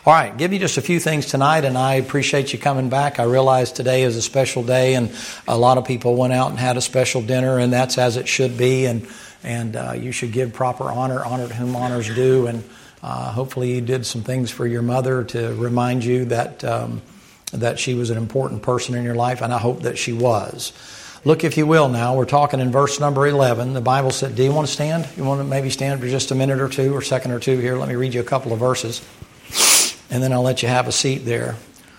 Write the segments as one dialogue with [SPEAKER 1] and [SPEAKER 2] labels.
[SPEAKER 1] All right, give you just a few things tonight, and I appreciate you coming back. I realize today is a special day, and a lot of people went out and had a special dinner, and that's as it should be, and you should give proper honor to whom honors due, and hopefully you did some things for your mother to remind you that that she was an important person in your life, and I hope that she was. Look, if you will now, we're talking in verse number 11. The Bible said, do you want to stand? You want to maybe stand for just a minute or two or second or two here? Let me read you a couple of verses, and then I'll let you have a seat there.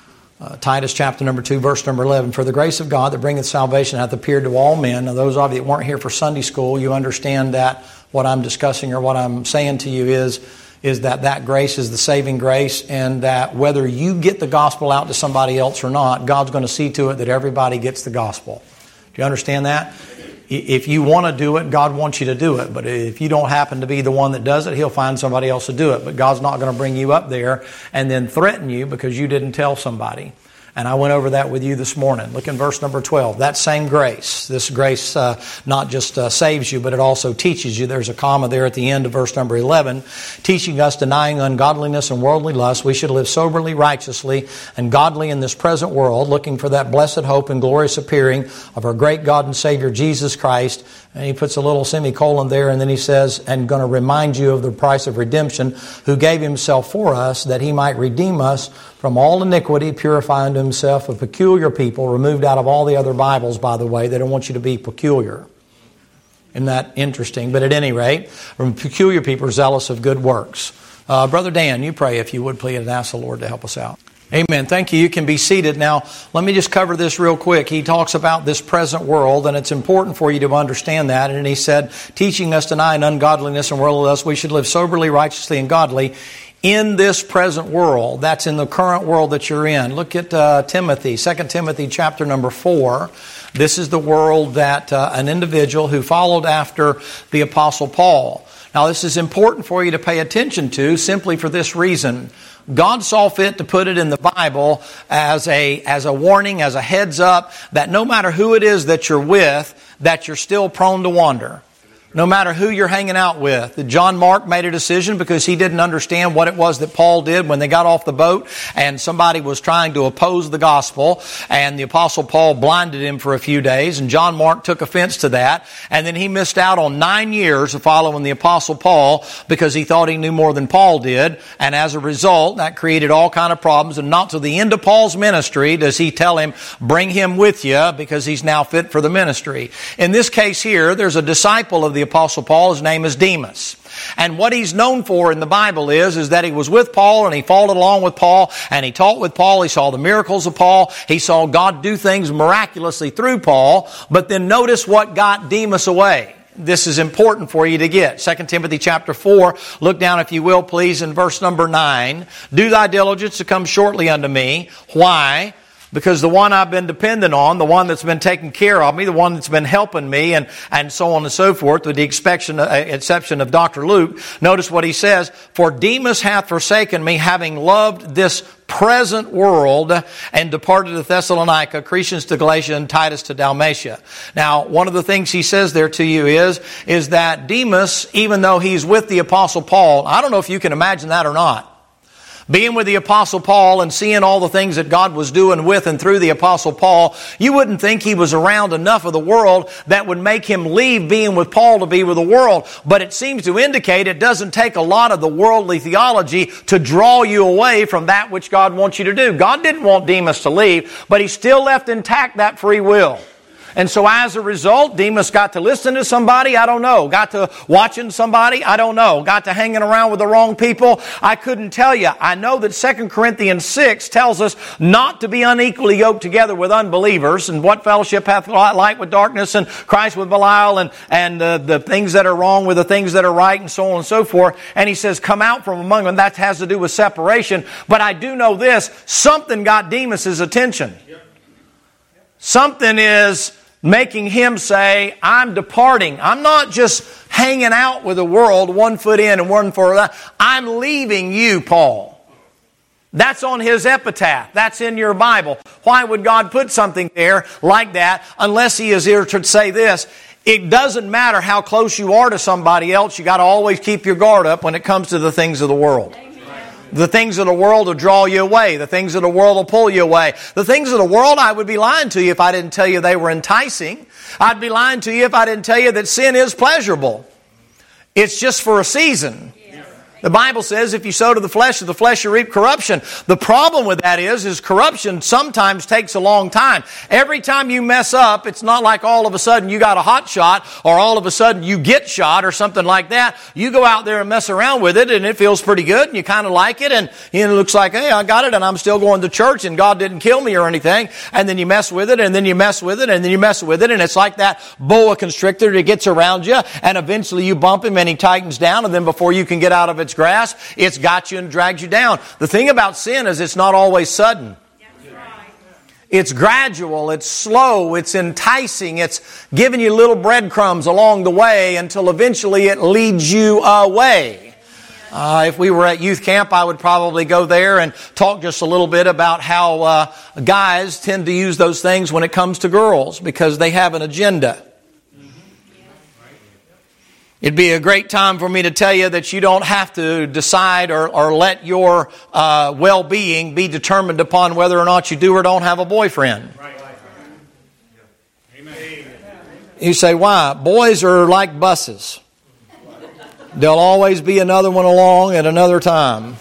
[SPEAKER 1] Titus chapter number 2, verse number 11. For the grace of God that bringeth salvation hath appeared to all men. Now, those of you that weren't here for Sunday school, you understand that what I'm discussing or what I'm saying to you is that grace is the saving grace, and that whether you get the gospel out to somebody else or not, God's going to see to it that everybody gets the gospel. Do you understand that? If you want to do it, God wants you to do it. But if you don't happen to be the one that does it, He'll find somebody else to do it. But God's not going to bring you up there and then threaten you because you didn't tell somebody. And I went over that with you this morning. Look in verse number 12. That same grace. This grace not just saves you, but it also teaches you. There's a comma there at the end of verse number 11. Teaching us, denying ungodliness and worldly lust, we should live soberly, righteously, and godly in this present world, looking for that blessed hope and glorious appearing of our great God and Savior, Jesus Christ. And he puts a little semicolon there, and then he says, and going to remind you of the price of redemption, who gave Himself for us, that He might redeem us from all iniquity, purify unto Himself a peculiar people, removed out of all the other Bibles, by the way. They don't want you to be peculiar. Isn't that interesting? But at any rate, from peculiar people zealous of good works. Brother Dan, you pray if you would, please, and ask the Lord to help us out. Amen. Thank you. You can be seated. Now, let me just cover this real quick. He talks about this present world, and it's important for you to understand that. And he said, teaching us to deny ungodliness and worldly lust, we should live soberly, righteously, and godly in this present world. That's in the current world that you're in. Look at Timothy, 2 Timothy chapter number 4. This is the world that an individual who followed after the Apostle Paul. Now, this is important for you to pay attention to simply for this reason. God saw fit to put it in the Bible as a warning, as a heads up, that no matter who it is that you're with, that you're still prone to wander. No matter who you're hanging out with. John Mark made a decision because he didn't understand what it was that Paul did when they got off the boat and somebody was trying to oppose the gospel, and the Apostle Paul blinded him for a few days, and John Mark took offense to that, and then he missed out on 9 years of following the Apostle Paul because he thought he knew more than Paul did, and as a result that created all kind of problems, and not to the end of Paul's ministry does he tell him, bring him with you because he's now fit for the ministry. In this case here, there's a disciple of the Apostle Paul. His name is Demas. And what he's known for in the Bible is that he was with Paul and he followed along with Paul and he taught with Paul. He saw the miracles of Paul. He saw God do things miraculously through Paul. But then notice what got Demas away. This is important for you to get. 2 Timothy chapter 4, look down if you will please in verse number 9. Do thy diligence to come shortly unto me. Why? Because the one I've been dependent on, the one that's been taking care of me, the one that's been helping me, and so on and so forth, with the exception of Dr. Luke, notice what he says, for Demas hath forsaken me, having loved this present world, and departed to Thessalonica, Crescens to Galatia, and Titus to Dalmatia. Now, one of the things he says there to you is that Demas, even though he's with the Apostle Paul, I don't know if you can imagine that or not, being with the Apostle Paul and seeing all the things that God was doing with and through the Apostle Paul, you wouldn't think he was around enough of the world that would make him leave being with Paul to be with the world. But it seems to indicate it doesn't take a lot of the worldly theology to draw you away from that which God wants you to do. God didn't want Demas to leave, but He still left intact that free will. And so as a result, Demas got to listen to somebody, I don't know. Got to watching somebody, I don't know. Got to hanging around with the wrong people, I couldn't tell you. I know that 2 Corinthians 6 tells us not to be unequally yoked together with unbelievers. And what fellowship hath light with darkness, and Christ with Belial, and the things that are wrong with the things that are right, and so on and so forth. And he says, come out from among them. That has to do with separation. But I do know this, something got Demas' attention. Something is making him say, I'm departing. I'm not just hanging out with the world, one foot in and one foot out. I'm leaving you, Paul. That's on his epitaph. That's in your Bible. Why would God put something there like that unless He is here to say this? It doesn't matter how close you are to somebody else. You got to always keep your guard up when it comes to the things of the world. The things of the world will draw you away. The things of the world will pull you away. The things of the world, I would be lying to you if I didn't tell you they were enticing. I'd be lying to you if I didn't tell you that sin is pleasurable. It's just for a season. The Bible says if you sow to the flesh, of the flesh you reap corruption. The problem with that is corruption sometimes takes a long time. Every time you mess up, it's not like all of a sudden you got a hot shot or all of a sudden you get shot or something like that. You go out there and mess around with it and it feels pretty good and you kind of like it and it looks like, hey, I got it and I'm still going to church and God didn't kill me or anything. And then you mess with it and then you mess with it and then you mess with it and it's like that boa constrictor that gets around you and eventually you bump him and he tightens down and then before you can get out of its grasp, it's got you and drags you down. The thing about sin is it's not always sudden. It's gradual, it's slow, it's enticing, it's giving you little breadcrumbs along the way until eventually it leads you away. If we were at youth camp, I would probably go there and talk just a little bit about how guys tend to use those things when it comes to girls because they have an agenda. It'd be a great time for me to tell you that you don't have to decide or let your well-being be determined upon whether or not you do or don't have a boyfriend. You say, why? Boys are like buses. There'll always be another one along at another time.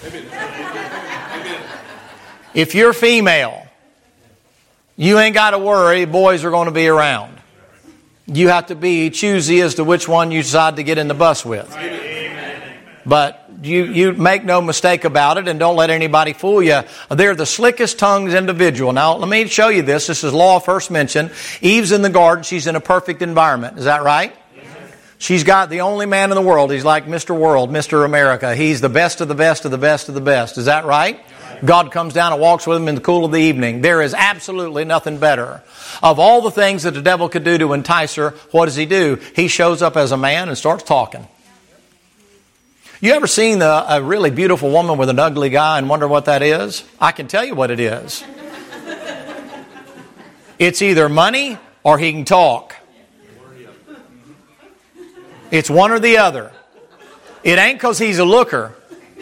[SPEAKER 1] If you're female, you ain't got to worry, boys are going to be around. You have to be choosy as to which one you decide to get in the bus with. But you make no mistake about it and don't let anybody fool you. They're the slickest tongued individual. Now, let me show you this. This is law first mentioned. Eve's in the garden. She's in a perfect environment. Is that right? She's got the only man in the world. He's like Mr. World, Mr. America. He's the best of the best of the best of the best. Is that right? God comes down and walks with him in the cool of the evening. There is absolutely nothing better. Of all the things that the devil could do to entice her, what does he do? He shows up as a man and starts talking. You ever seen a really beautiful woman with an ugly guy and wonder what that is? I can tell you what it is. It's either money or he can talk. It's one or the other. It ain't because he's a looker.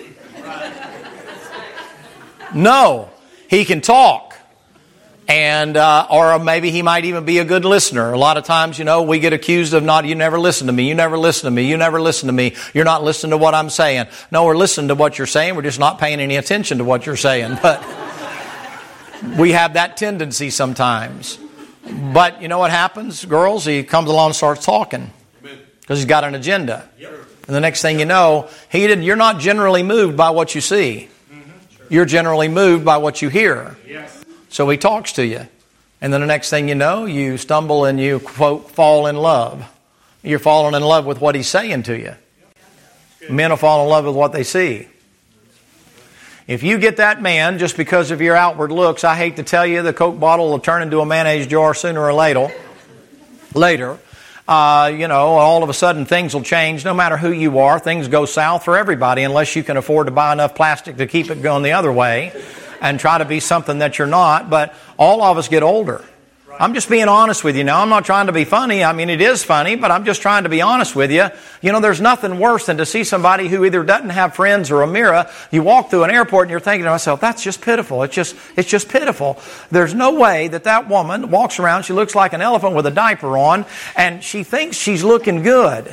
[SPEAKER 1] No, he can talk. And or maybe he might even be a good listener. A lot of times, we get accused of you never listen to me, you never listen to me, you never listen to me, you're not listening to what I'm saying. No, we're listening to what you're saying, we're just not paying any attention to what you're saying. But we have that tendency sometimes. But you know what happens, girls? He comes along and starts talking. Because he's got an agenda. And the next thing you know, you're not generally moved by what you see. You're generally moved by what you hear. So he talks to you. And then the next thing you know, you stumble and you, quote, fall in love. You're falling in love with what he's saying to you. Men will fall in love with what they see. If you get that man just because of your outward looks, I hate to tell you, the Coke bottle will turn into a mayonnaise jar sooner or later. All of a sudden things will change. No matter who you are, things go south for everybody unless you can afford to buy enough plastic to keep it going the other way and try to be something that you're not. But all of us get older. I'm just being honest with you now. I'm not trying to be funny. I mean, it is funny, but I'm just trying to be honest with you. There's nothing worse than to see somebody who either doesn't have friends or a mirror. You walk through an airport and you're thinking to yourself, that's just pitiful. It's just pitiful. There's no way that woman walks around, she looks like an elephant with a diaper on, and she thinks she's looking good.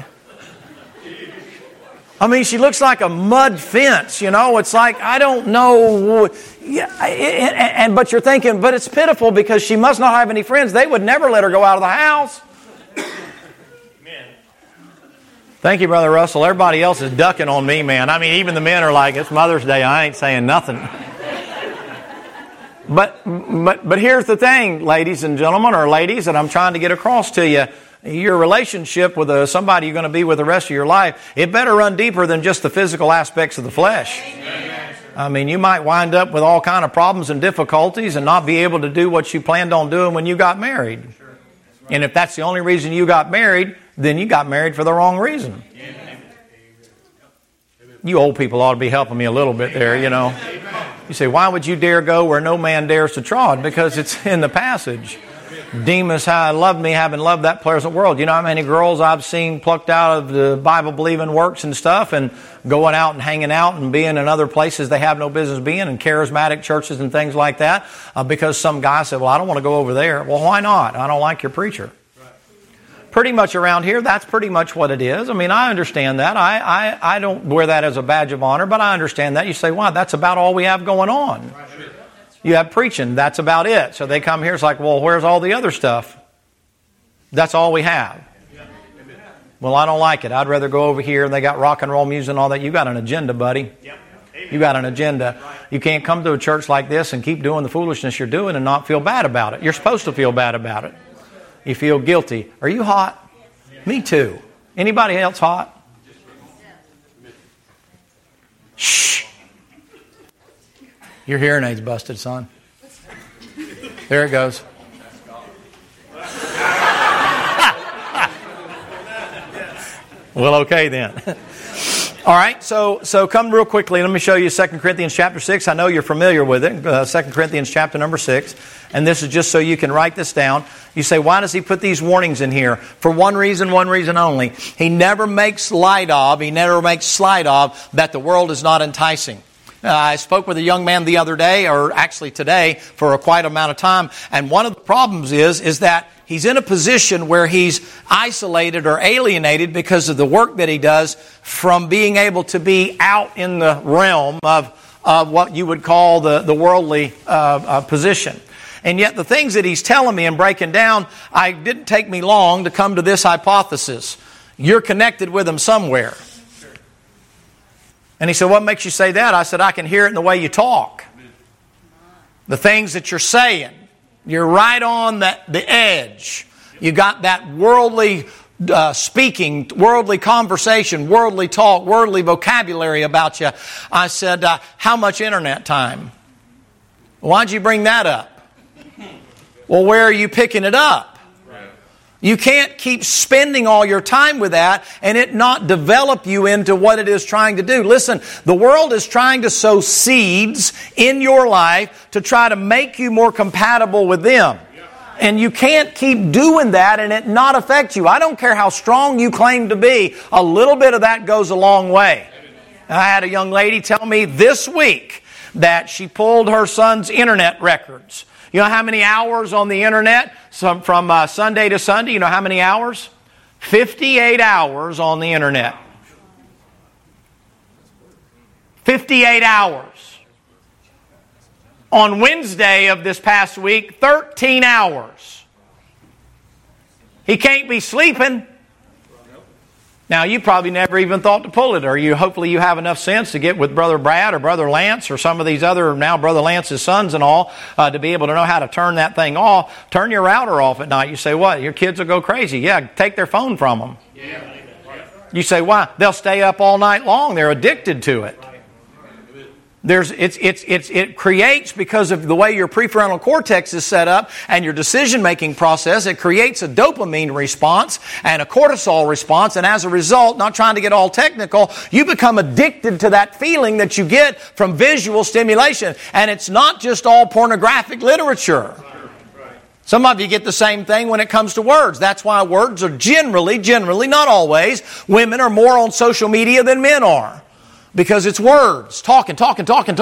[SPEAKER 1] I mean, she looks like a mud fence, It's like, I don't know. Yeah, but you're thinking, but it's pitiful because she must not have any friends. They would never let her go out of the house. Amen. Thank you, Brother Russell. Everybody else is ducking on me, man. I mean, even the men are like, it's Mother's Day. I ain't saying nothing. But here's the thing, ladies and gentlemen, or ladies, that I'm trying to get across to you. Your relationship with somebody you're going to be with the rest of your life, it better run deeper than just the physical aspects of the flesh. Amen. I mean, you might wind up with all kind of problems and difficulties and not be able to do what you planned on doing when you got married. And if that's the only reason you got married, then you got married for the wrong reason. You old people ought to be helping me a little bit there, You say, why would you dare go where no man dares to trod? Because it's in the passage. Demas loved me, having loved that pleasant world. You know how many girls I've seen plucked out of the Bible-believing works and stuff and going out and hanging out and being in other places they have no business being, in charismatic churches and things like that, because some guy said, well, I don't want to go over there. Well, why not? I don't like your preacher. Pretty much around here, that's pretty much what it is. I mean, I understand that. I don't wear that as a badge of honor, but I understand that. You say, wow, that's about all we have going on. You have preaching, that's about it. So they come here, it's like, well, where's all the other stuff? That's all we have. Well, I don't like it. I'd rather go over here and they got rock and roll music and all that. You got an agenda, buddy. You got an agenda. You can't come to a church like this and keep doing the foolishness you're doing and not feel bad about it. You're supposed to feel bad about it. You feel guilty. Are you hot? Me too. Anybody else hot? Shh. Your hearing aid's busted, son. There it goes. Well, okay then. All right, so come real quickly. Let me show you 2 Corinthians chapter 6. I know you're familiar with it. 2 Corinthians chapter number 6. And this is just so you can write this down. You say, why does he put these warnings in here? For one reason only. He never makes light of that the world is not enticing. I spoke with a young man the other day, or actually today, for a quite amount of time. And one of the problems is that he's in a position where he's isolated or alienated because of the work that he does from being able to be out in the realm of what you would call the worldly position. And yet the things that he's telling me and breaking down, it didn't take me long to come to this hypothesis. You're connected with him somewhere. And he said, what makes you say that? I said, I can hear it in the way you talk. The things that you're saying. You're right on the edge. You got that worldly speaking, worldly conversation, worldly talk, worldly vocabulary about you. I said, how much internet time? Why'd you bring that up? Well, where are you picking it up? You can't keep spending all your time with that and it not develop you into what it is trying to do. Listen, the world is trying to sow seeds in your life to try to make you more compatible with them. And you can't keep doing that and it not affect you. I don't care how strong you claim to be, a little bit of that goes a long way. I had a young lady tell me this week that she pulled her son's internet records. You know how many hours on the internet from Sunday to Sunday? You know how many hours? 58 hours on the internet. 58 hours. On Wednesday of this past week, 13 hours. He can't be sleeping. Now, you probably never even thought to pull it, or hopefully you have enough sense to get with Brother Brad or Brother Lance or some of these other, now Brother Lance's sons and all, to be able to know how to turn that thing off. Turn your router off at night. You say, what? Your kids will go crazy. Yeah, take their phone from them. You say, why? They'll stay up all night long. They're addicted to it. It creates, because of the way your prefrontal cortex is set up and your decision-making process, it creates a dopamine response and a cortisol response. And as a result, not trying to get all technical, you become addicted to that feeling that you get from visual stimulation. And it's not just all pornographic literature. Some of you get the same thing when it comes to words. That's why words are generally, not always, women are more on social media than men are. Because it's words, talking, and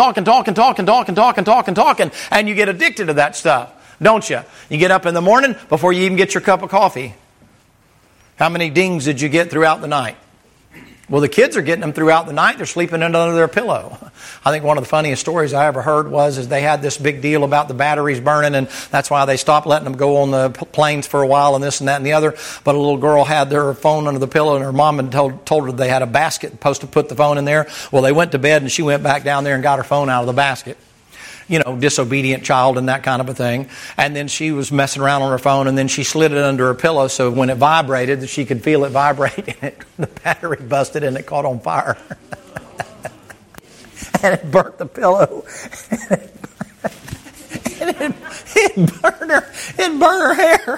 [SPEAKER 1] you get addicted to that stuff, don't you? You get up in the morning before you even get your cup of coffee. How many dings did you get throughout the night? Well, the kids are getting them throughout the night. They're sleeping under their pillow. I think one of the funniest stories I ever heard is they had this big deal about the batteries burning, and that's why they stopped letting them go on the planes for a while, and this and that and the other. But a little girl had their phone under the pillow, and her mom had told her they had a basket supposed to put the phone in there. Well, they went to bed, and she went back down there and got her phone out of the basket. You know, disobedient child and that kind of a thing. And then she was messing around on her phone, and then she slid it under her pillow so when it vibrated, she could feel it vibrate, and the battery busted and it caught on fire. And it burnt the pillow. And it burned her hair.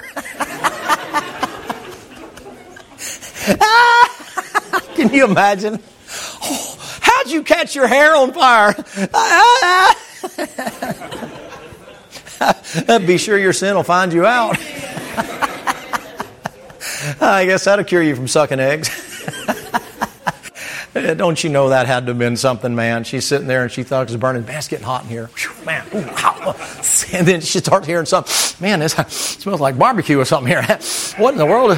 [SPEAKER 1] Can you imagine? Oh, how'd you catch your hair on fire? Be sure your sin will find you out. I guess that'll cure you from sucking eggs. Don't you know that had to have been something, man? She's sitting there and she thought it was burning. Man, it's getting hot in here. Whew, man, ooh, wow. And then she starts hearing something. Man, this smells like barbecue or something here. What in the world?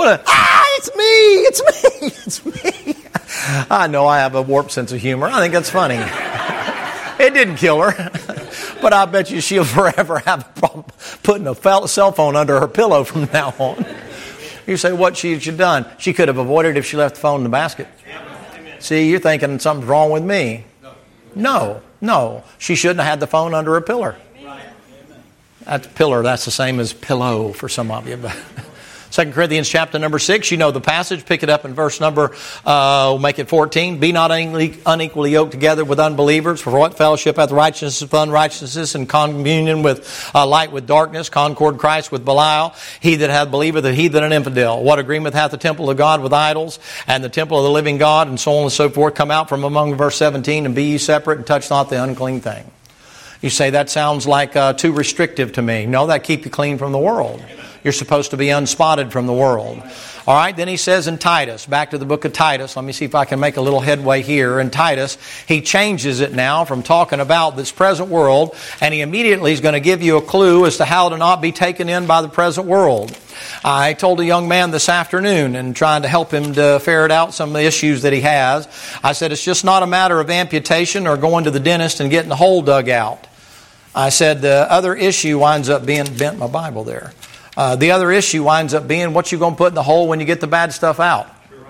[SPEAKER 1] It's me. It's me. I know I have a warped sense of humor. I think that's funny. It didn't kill her. But I bet you she'll forever have a problem putting a cell phone under her pillow from now on. You say, what should she have done? She could have avoided it if she left the phone in the basket. See, you're thinking something's wrong with me. No. She shouldn't have had the phone under her pillar. That's pillar. That's the same as pillow for some of you. 2 Corinthians chapter number 6, you know the passage. Pick it up in verse number, we'll make it 14. Be not unequally yoked together with unbelievers. For what fellowship hath righteousness with unrighteousness, and communion with light with darkness, concord Christ with Belial? He that hath believeth, the heathen and infidel. What agreement hath the temple of God with idols, and the temple of the living God, and so on and so forth? Come out from among, verse 17, and be ye separate, and touch not the unclean thing. You say, that sounds like too restrictive to me. No, that keep you clean from the world. You're supposed to be unspotted from the world. All right, then he says in Titus, back to the book of Titus. Let me see if I can make a little headway here. In Titus, he changes it now from talking about this present world, and he immediately is going to give you a clue as to how to not be taken in by the present world. I told a young man this afternoon, and trying to help him to ferret out some of the issues that he has, I said it's just not a matter of amputation or going to the dentist and getting the hole dug out. I said the other issue winds up being, bent my Bible there. The other issue winds up being what you going to put in the hole when you get the bad stuff out.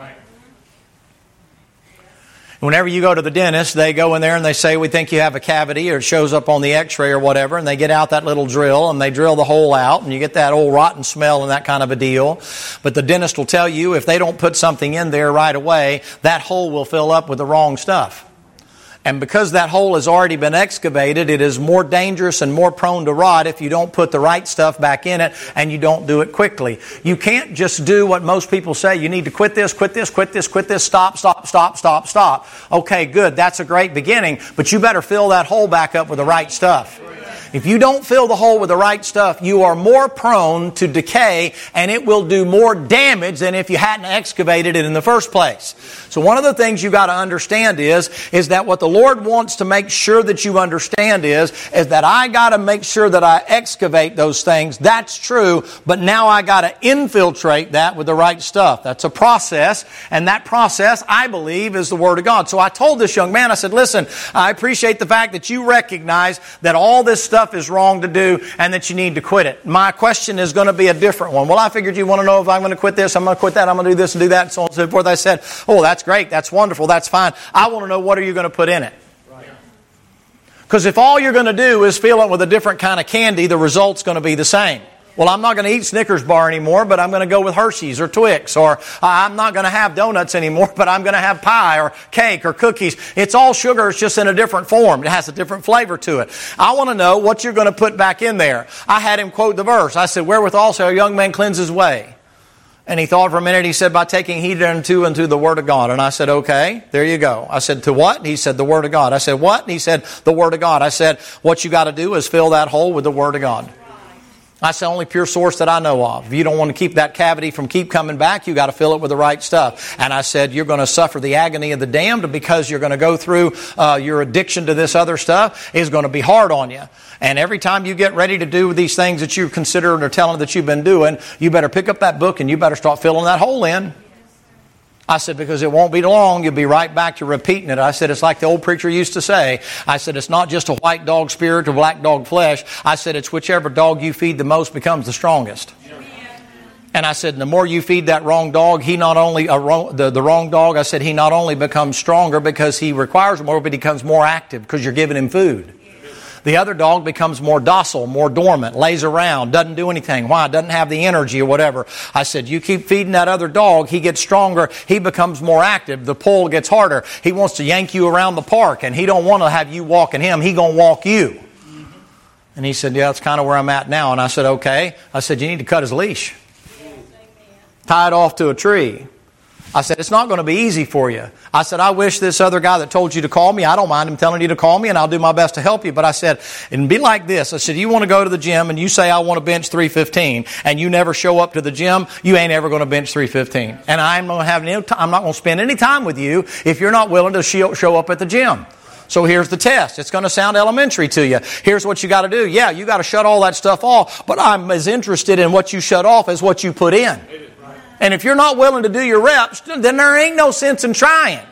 [SPEAKER 1] Whenever you go to the dentist, they go in there and they say, we think you have a cavity, or it shows up on the x-ray or whatever, and they get out that little drill and they drill the hole out, and you get that old rotten smell and that kind of a deal. But the dentist will tell you if they don't put something in there right away, that hole will fill up with the wrong stuff. And because that hole has already been excavated, it is more dangerous and more prone to rot if you don't put the right stuff back in it and you don't do it quickly. You can't just do what most people say. You need to quit this, stop. Okay, good. That's a great beginning. But you better fill that hole back up with the right stuff. If you don't fill the hole with the right stuff, you are more prone to decay, and it will do more damage than if you hadn't excavated it in the first place. So one of the things you've got to understand is that what the Lord wants to make sure that you understand is that I got to make sure that I excavate those things. That's true, but now I got to infiltrate that with the right stuff. That's a process, and that process, I believe, is the Word of God. So I told this young man, I said, listen, I appreciate the fact that you recognize that all this stuff is wrong to do and that you need to quit it. My question is going to be a different one. Well, I figured you want to know if I'm going to quit this, I'm going to quit that, I'm going to do this and do that, and so on and so forth. I said, oh, that's great, that's wonderful, that's fine. I want to know, what are you going to put in it? Because if all you're going to do is fill it with a different kind of candy, the result's going to be the same. Well, I'm not going to eat Snickers bar anymore, but I'm going to go with Hershey's or Twix. Or I'm not going to have donuts anymore, but I'm going to have pie or cake or cookies. It's all sugar, it's just in a different form. It has a different flavor to it. I want to know what you're going to put back in there. I had him quote the verse. I said, wherewithal shall a young man cleanse his way? And he thought for a minute. He said, by taking heed unto the Word of God. And I said, okay, there you go. I said, to what? He said, the Word of God. I said, what? And he said, the Word of God. I said, what you got to do is fill that hole with the Word of God. That's the only pure source that I know of. If you don't want to keep that cavity from keep coming back, you got to fill it with the right stuff. And I said, you're going to suffer the agony of the damned because you're going to go through your addiction to this other stuff is going to be hard on you. And every time you get ready to do these things that you consider or telling that you've been doing, you better pick up that book and you better start filling that hole in. I said, because it won't be long, you'll be right back to repeating it. I said, it's like the old preacher used to say. I said, it's not just a white dog spirit or black dog flesh. I said, it's whichever dog you feed the most becomes the strongest. And I said, the more you feed that wrong dog, he not only, the wrong dog, I said, he not only becomes stronger because he requires more, but he becomes more active because you're giving him food. The other dog becomes more docile, more dormant, lays around, doesn't do anything. Why? Doesn't have the energy or whatever. I said, you keep feeding that other dog, he gets stronger, he becomes more active, the pull gets harder. He wants to yank you around the park, and he don't want to have you walking him, he going to walk you. And he said, yeah, that's kind of where I'm at now. And I said, okay. I said, you need to cut his leash. Tie it off to a tree. I said, it's not going to be easy for you. I said, I wish this other guy that told you to call me, I don't mind him telling you to call me, and I'll do my best to help you. But I said, it'd be like this. I said, you want to go to the gym and you say, I want to bench 315, and you never show up to the gym, you ain't ever going to bench 315. And I'm not going to spend any time with you if you're not willing to show up at the gym. So here's the test. It's going to sound elementary to you. Here's what you got to do. Yeah, you got to shut all that stuff off, but I'm as interested in what you shut off as what you put in. And if you're not willing to do your reps, then there ain't no sense in trying.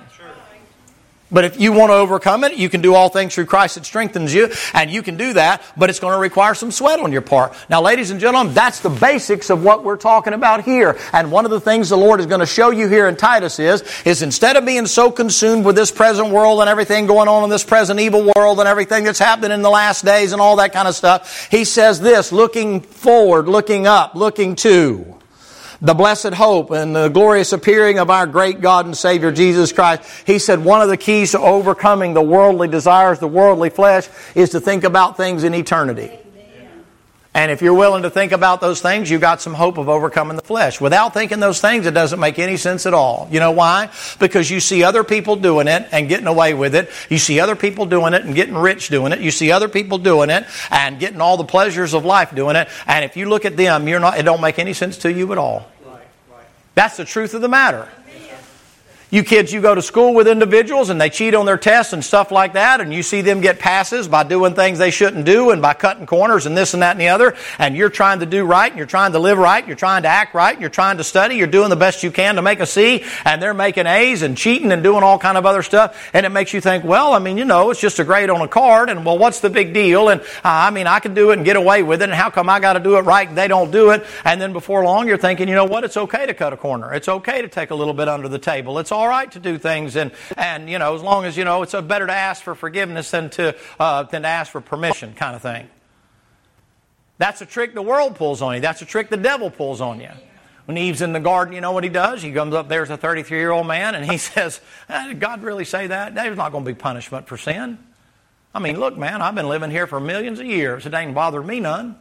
[SPEAKER 1] But if you want to overcome it, you can do all things through Christ that strengthens you, and you can do that, but it's going to require some sweat on your part. Now, ladies and gentlemen, that's the basics of what we're talking about here. And one of the things the Lord is going to show you here in Titus is instead of being so consumed with this present world and everything going on in this present evil world and everything that's happening in the last days and all that kind of stuff, He says this, looking forward, looking up, looking to the blessed hope and the glorious appearing of our great God and Savior, Jesus Christ. He said one of the keys to overcoming the worldly desires, the worldly flesh, is to think about things in eternity. And if you're willing to think about those things, you've got some hope of overcoming the flesh. Without thinking those things, it doesn't make any sense at all. You know why? Because you see other people doing it and getting away with it. You see other people doing it and getting rich doing it. You see other people doing it and getting all the pleasures of life doing it. And if you look at them, it don't make any sense to you at all. That's the truth of the matter. You kids, you go to school with individuals and they cheat on their tests and stuff like that, and you see them get passes by doing things they shouldn't do and by cutting corners and this and that and the other, and you're trying to do right and you're trying to live right, you're trying to act right, and you're trying to study, you're doing the best you can to make a C, and they're making A's and cheating and doing all kind of other stuff, and it makes you think, well, it's just a grade on a card, and well, what's the big deal? And I can do it and get away with it, and how come I got to do it right and they don't do it? And then before long you're thinking, you know what, it's okay to cut a corner. It's okay to take a little bit under the table. It's all right to do things, and as long as it's better to ask for forgiveness than to ask for permission, kind of thing. That's a trick the world pulls on you. That's a trick the devil pulls on you. When Eve's in the garden, you know what he does? He comes up, there's a 33-year-old man, and he says, did God really say that? There's not going to be punishment for sin. Look, man, I've been living here for millions of years. It ain't bothered me none.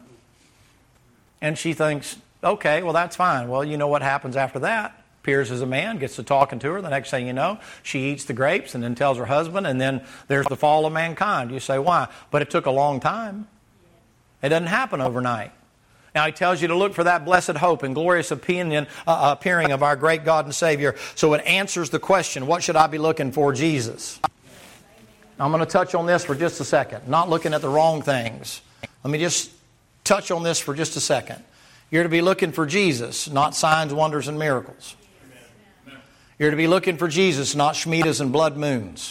[SPEAKER 1] And she thinks, okay, well, that's fine. Well, you know what happens after that? Appears as a man, gets to talking to her. The next thing you know, she eats the grapes and then tells her husband, and then there's the fall of mankind. You say, why? But it took a long time. It doesn't happen overnight. Now, He tells you to look for that blessed hope and glorious appearing of our great God and Savior. So it answers the question, what should I be looking for? Jesus. I'm going to touch on this for just a second. Not looking at the wrong things. Let me just touch on this for just a second. You're to be looking for Jesus, not signs, wonders, and miracles. You're to be looking for Jesus, not Shemitahs and blood moons.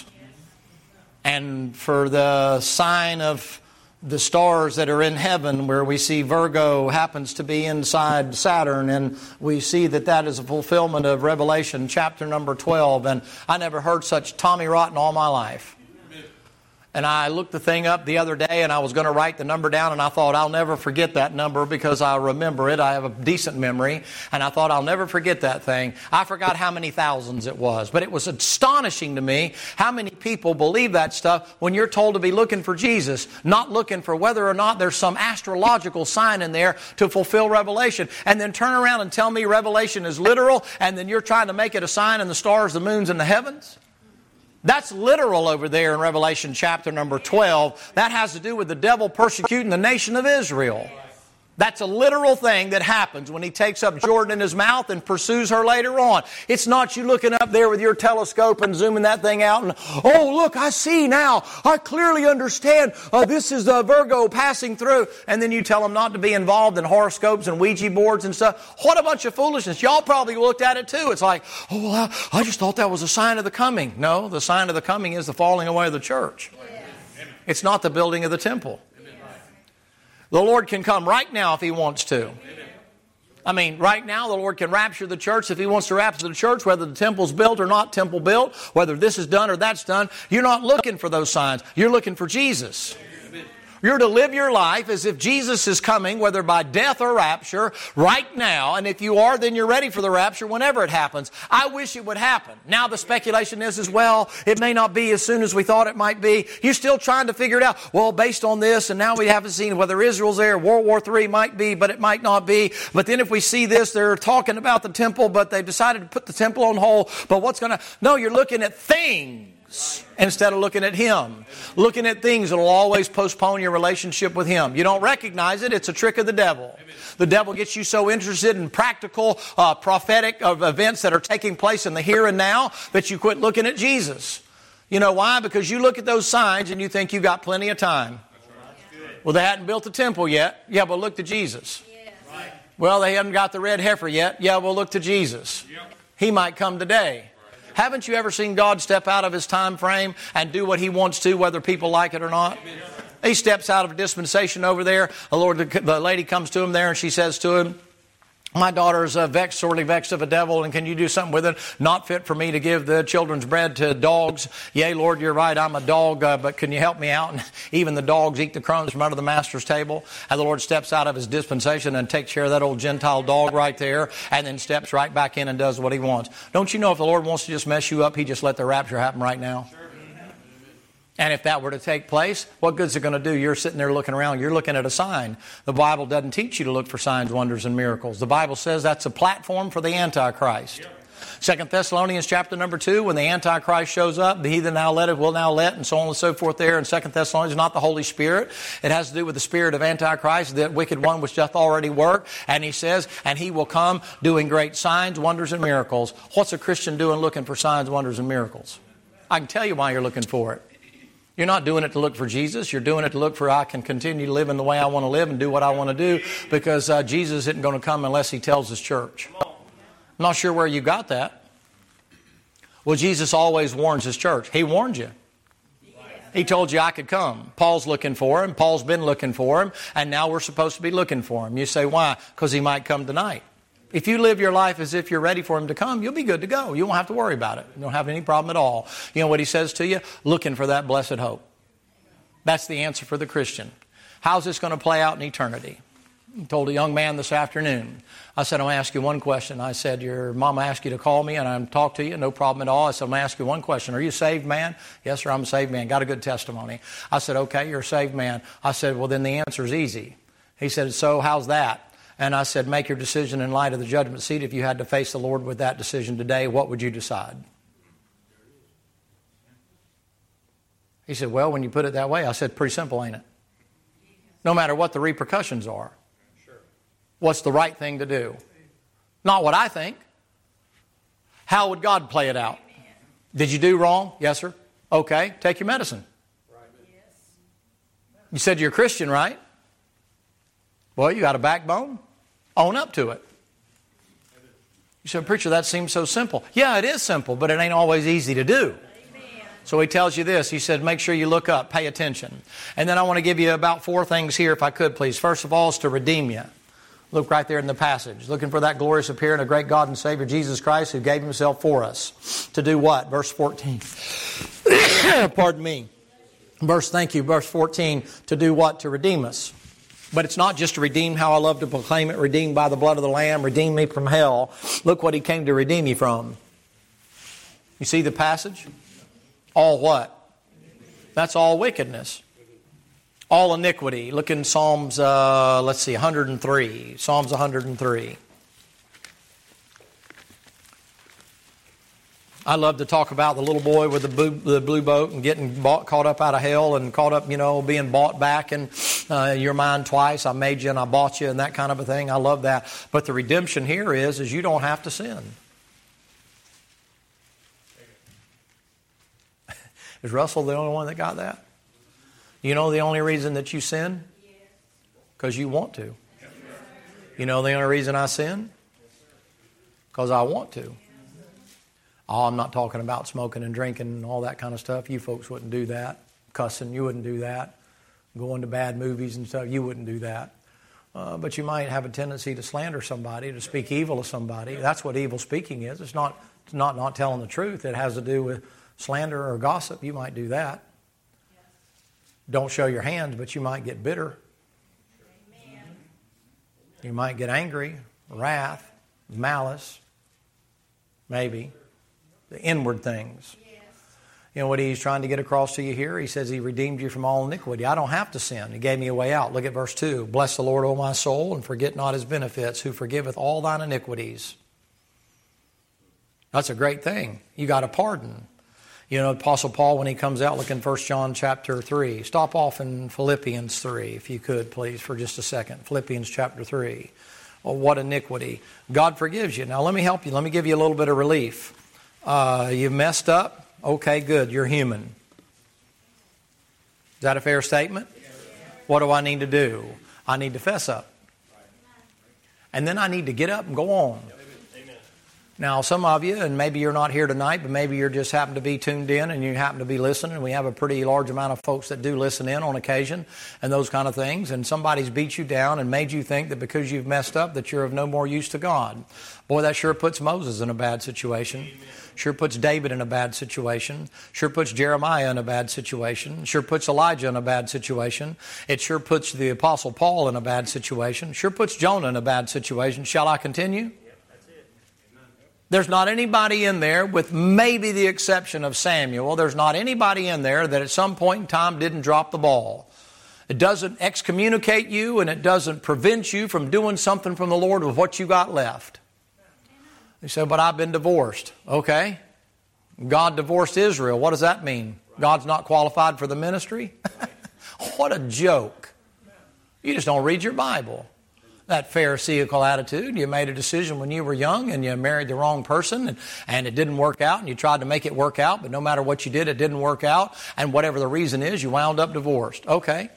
[SPEAKER 1] And for the sign of the stars that are in heaven, where we see Virgo happens to be inside Saturn, and we see that is a fulfillment of Revelation chapter number 12. And I never heard such Tommy rot in all my life. And I looked the thing up the other day, and I was going to write the number down, and I thought, I'll never forget that number because I remember it. I have a decent memory, and I thought, I'll never forget that thing. I forgot how many thousands it was, but it was astonishing to me how many people believe that stuff when you're told to be looking for Jesus, not looking for whether or not there's some astrological sign in there to fulfill Revelation, and then turn around and tell me Revelation is literal, and then you're trying to make it a sign in the stars, the moons, and the heavens. That's literal over there in Revelation chapter number 12. That has to do with the devil persecuting the nation of Israel. That's a literal thing that happens when he takes up Jordan in his mouth and pursues her later on. It's not you looking up there with your telescope and zooming that thing out and, oh, look, I see now. I clearly understand. This is the Virgo passing through. And then you tell them not to be involved in horoscopes and Ouija boards and stuff. What a bunch of foolishness. Y'all probably looked at it too. It's like, oh, well, I just thought that was a sign of the coming. No, the sign of the coming is the falling away of the church. It's not the building of the temple. The Lord can come right now if He wants to. Right now the Lord can rapture the church if He wants to rapture the church, whether the temple's built or not temple built, whether this is done or that's done. You're not looking for those signs. You're looking for Jesus. You're to live your life as if Jesus is coming, whether by death or rapture, right now. And if you are, then you're ready for the rapture whenever it happens. I wish it would happen. Now the speculation is as well, it may not be as soon as we thought it might be. You're still trying to figure it out. Well, based on this, and now we haven't seen whether Israel's there. World War III might be, but it might not be. But then if we see this, they're talking about the temple, but they've decided to put the temple on hold. But what's going to... No, you're looking at things instead of looking at Him. Looking at things that will always postpone your relationship with Him. You don't recognize it. It's a trick of the devil. The devil gets you so interested in practical, prophetic events that are taking place in the here and now that you quit looking at Jesus. You know why? Because you look at those signs and you think you got plenty of time. Well, they hadn't built the temple yet. Yeah, but look to Jesus. Well, they haven't got the red heifer yet. Yeah, well, look to Jesus. He might come today. Haven't you ever seen God step out of His time frame and do what He wants to, whether people like it or not? He steps out of a dispensation over there. The lady comes to him there and she says to him, my daughter is vexed, sorely vexed of a devil, and can you do something with it? Not fit for me to give the children's bread to dogs. Yea, Lord, you're right, I'm a dog, but can you help me out? And even the dogs eat the crumbs from under the master's table. And the Lord steps out of His dispensation and takes care of that old Gentile dog right there, and then steps right back in and does what He wants. Don't you know if the Lord wants to just mess you up, He just let the rapture happen right now? And if that were to take place, what good's it going to do? You're sitting there looking around. You're looking at a sign. The Bible doesn't teach you to look for signs, wonders, and miracles. The Bible says that's a platform for the Antichrist. 2 Thessalonians chapter number 2, when the Antichrist shows up, the heathen now let it, will now let, and so on and so forth there. In 2 Thessalonians, not the Holy Spirit. It has to do with the spirit of Antichrist, that wicked one which doth already work. And he says, and he will come doing great signs, wonders, and miracles. What's a Christian doing looking for signs, wonders, and miracles? I can tell you why you're looking for it. You're not doing it to look for Jesus. You're doing it to look for I can continue to live in the way I want to live and do what I want to do, because Jesus isn't going to come unless He tells His church. I'm not sure where you got that. Well, Jesus always warns His church. He warned you. He told you I could come. Paul's looking for Him. Paul's been looking for Him. And now we're supposed to be looking for Him. You say, why? Because He might come tonight. If you live your life as if you're ready for Him to come, you'll be good to go. You won't have to worry about it. You don't have any problem at all. You know what He says to you? Looking for that blessed hope. That's the answer for the Christian. How's this going to play out in eternity? I told a young man this afternoon. I said, I'm going to ask you one question. I said, your mama asked you to call me and I'm talk to you. No problem at all. I said, I'm going to ask you one question. Are you a saved man? Yes, sir, I'm a saved man. Got a good testimony. I said, okay, you're a saved man. I said, well, then the answer is easy. He said, so how's that? And I said, make your decision in light of the judgment seat. If you had to face the Lord with that decision today, what would you decide? He said, well, when you put it that way, I said, pretty simple, ain't it? No matter what the repercussions are. What's the right thing to do? Not what I think. How would God play it out? Did you do wrong? Yes, sir. Okay, take your medicine. You said you're a Christian, right? Well, you got a backbone? Own up to it. You said, preacher, that seems so simple. Yeah, it is simple, but it ain't always easy to do. So he tells you this. He said, make sure you look up, pay attention. And then I want to give you about 4 things here, if I could, please. First of all is to redeem you. Look right there in the passage. Looking for that glorious appearing of great God and Savior, Jesus Christ, who gave Himself for us. To do what? Verse 14. Pardon me. Verse 14. To do what? To redeem us. But it's not just to redeem, how I love to proclaim it, redeemed by the blood of the Lamb, redeem me from hell. Look what He came to redeem you from. You see the passage? All what? That's all wickedness. All iniquity. Look in Psalms, 103. Psalms 103. I love to talk about the little boy with the blue boat and getting caught up out of hell and caught up, being bought back and you're mine twice. I made you and I bought you and that kind of a thing. I love that. But the redemption here is you don't have to sin. Is Russell the only one that got that? You know the only reason that you sin? Because you want to. You know the only reason I sin? Because I want to. Oh, I'm not talking about smoking and drinking and all that kind of stuff. You folks wouldn't do that. Cussing, you wouldn't do that. Going to bad movies and stuff, you wouldn't do that. But you might have a tendency to slander somebody, to speak evil of somebody. That's what evil speaking is. It's not telling the truth. It has to do with slander or gossip. You might do that. Don't show your hands, but you might get bitter. Amen. You might get angry, wrath, malice, maybe. The inward things. You know what he's trying to get across to you here? He says he redeemed you from all iniquity. I don't have to sin. He gave me a way out. Look at verse 2. Bless the Lord, O my soul, and forget not his benefits, who forgiveth all thine iniquities. That's a great thing. You got a pardon. You know, Apostle Paul, when he comes out, look in 1 John chapter 3. Stop off in Philippians 3, if you could, please, for just a second. Philippians chapter 3. Oh, what iniquity. God forgives you. Now, let me help you. Let me give you a little bit of relief. You've messed up. Okay, good. You're human. Is that a fair statement? What do I need to do? I need to fess up. And then I need to get up and go on. Now, some of you, and maybe you're not here tonight, but maybe you just happen to be tuned in and you happen to be listening. We have a pretty large amount of folks that do listen in on occasion and those kind of things. And somebody's beat you down and made you think that because you've messed up that you're of no more use to God. Boy, that sure puts Moses in a bad situation. Amen. Sure puts David in a bad situation. Sure puts Jeremiah in a bad situation. Sure puts Elijah in a bad situation. It sure puts the Apostle Paul in a bad situation. Sure puts Jonah in a bad situation. Shall I continue? There's not anybody in there, with maybe the exception of Samuel, there's not anybody in there that at some point in time didn't drop the ball. It doesn't excommunicate you and it doesn't prevent you from doing something from the Lord with what you got left. You say, but I've been divorced. Okay. God divorced Israel. What does that mean? God's not qualified for the ministry? What a joke. You just don't read your Bible. That Pharisaical attitude. You made a decision when you were young and you married the wrong person and it didn't work out and you tried to make it work out, but no matter what you did, it didn't work out. And whatever the reason is, you wound up divorced. Okay.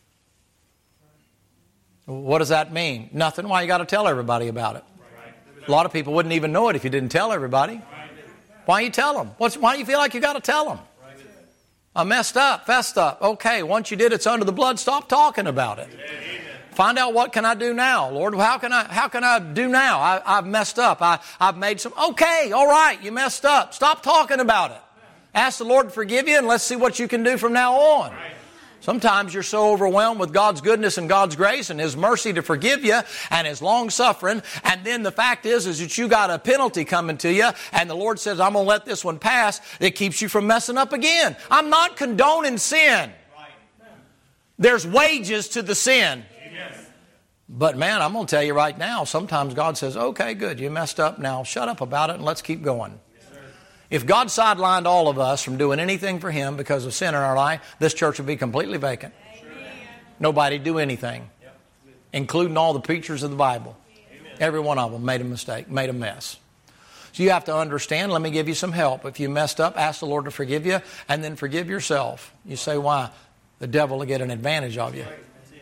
[SPEAKER 1] What does that mean? Nothing. Why you got to tell everybody about it? A lot of people wouldn't even know it if you didn't tell everybody. Why you tell them? Why do you feel like you got to tell them? I messed up, fessed up. Okay, once you did, it's under the blood. Stop talking about it. Find out what can I do now, Lord. How can I do now? I've messed up. I've made some. Okay, all right, you messed up. Stop talking about it. Ask the Lord to forgive you, and let's see what you can do from now on. Sometimes you're so overwhelmed with God's goodness and God's grace and His mercy to forgive you and His long suffering. And then the fact is that you got a penalty coming to you, and the Lord says, I'm going to let this one pass. It keeps you from messing up again. I'm not condoning sin. There's wages to the sin. But man, I'm going to tell you right now, sometimes God says, okay, good, you messed up. Now shut up about it and let's keep going. If God sidelined all of us from doing anything for Him because of sin in our life, this church would be completely vacant. Amen. Nobody do anything, including all the preachers of the Bible. Amen. Every one of them made a mistake, made a mess. So you have to understand, let me give you some help. If you messed up, ask the Lord to forgive you and then forgive yourself. You say, why? The devil will get an advantage of you.